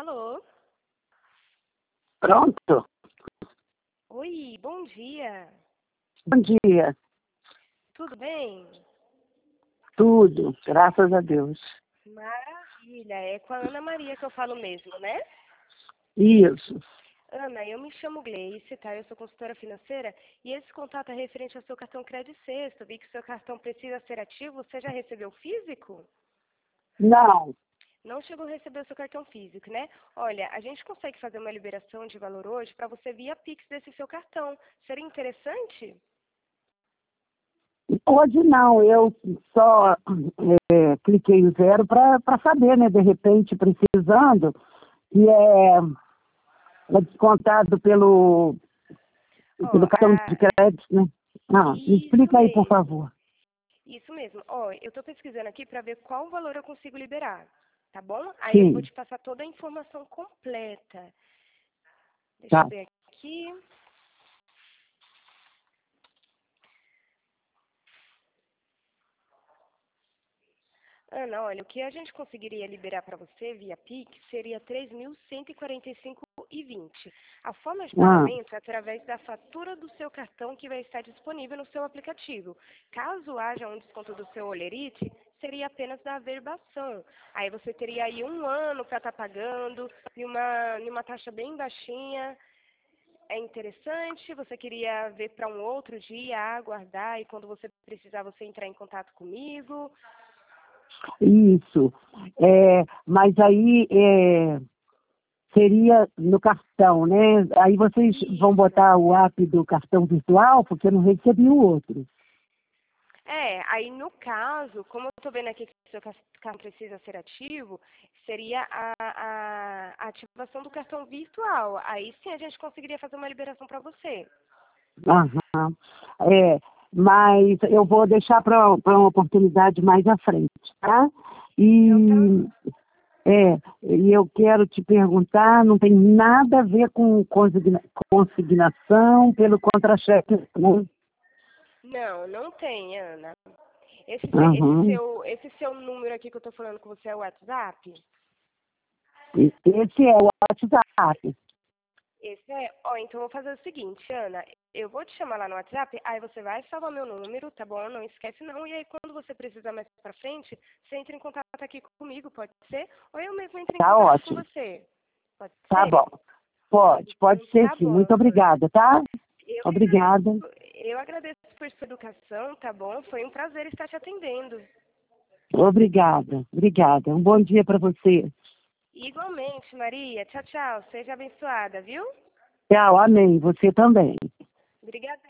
Alô? Pronto? Oi, bom dia. Bom dia. Tudo bem? Tudo, graças a Deus. Maravilha. É com a Ana Maria que eu falo mesmo, né? Isso. Ana, eu me chamo Gleice, tá? Eu sou consultora financeira e esse contato é referente ao seu cartão Crédito Sexto. Vi que o seu cartão precisa ser ativo. Você já recebeu físico? Não. Não chegou a receber o seu cartão físico, né? Olha, a gente consegue fazer uma liberação de valor hoje para você via Pix desse seu cartão. Seria interessante? Hoje não, eu só cliquei o zero para saber, né? De repente, precisando, e é descontado pelo Ó, cartão de crédito, né? Não, me isso explica aí, por mesmo. favor. Isso mesmo. Ó, eu estou pesquisando aqui para ver qual valor eu consigo liberar, tá bom? Aí eu vou Sim, te passar toda a informação completa. Deixa eu tá. ver aqui. Ana, olha, o que a gente conseguiria liberar para você via Pix seria 3.145,20. A forma de Ah, pagamento é através da fatura do seu cartão que vai estar disponível no seu aplicativo. Caso haja um desconto do seu Olerite, seria apenas da averbação. Aí você teria aí um ano para estar pagando, em uma taxa bem baixinha. É interessante? Você queria ver para um outro dia, aguardar e quando você precisar você entrar em contato comigo? isso. Mas aí seria no cartão, né? Aí vocês vão Isso. botar o app do cartão virtual, porque eu não recebi o outro. Aí no caso, como eu estou vendo aqui que o seu cartão precisa ser ativo, seria a ativação do cartão virtual. Aí sim a gente conseguiria fazer uma liberação para você. Aham. Mas eu vou deixar para uma oportunidade mais à frente, tá? Então tá. E, e eu quero te perguntar, não tem nada a ver com consignação pelo contra-cheque, né? Não, não tem, Ana. Aham. Esse seu número aqui que eu estou falando com você é o WhatsApp? Esse é o WhatsApp. Esse é, ó, então eu vou fazer o seguinte, Ana, eu vou te chamar lá no WhatsApp, aí você vai salvar meu número, tá bom? Não esquece não, e aí quando você precisar mais pra frente, você entra em contato aqui comigo, pode ser? Ou eu mesmo entro em Tá contato com ótimo. você, pode Tá ser? bom. Pode Então ser tá sim. bom, Muito Ana. obrigada, tá? Eu que Obrigada. eu agradeço por sua educação, tá bom? Foi um prazer estar te atendendo. Obrigada. Obrigada. Um bom dia para você. Igualmente, Maria. Tchau, tchau. Seja abençoada, viu? Tchau, amém. Você também. Obrigada.